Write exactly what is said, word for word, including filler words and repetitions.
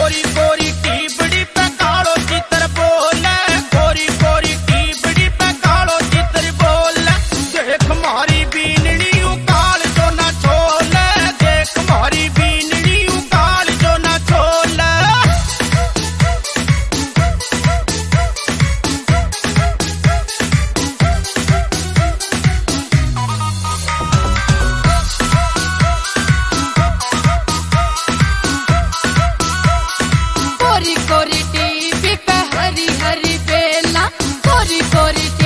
कोरी कोरी टीबड़ी पे कालो चित्र बोले, कोरी कोरी टीबड़ी पे कालो चित्र बोले। देख मारी बीननी उकाल जो ना छोले, देख मारी बीननी उकाल जो ना छोले। कोरी कोरी टीवी पे हरी हरी बेला, कोरी कोरी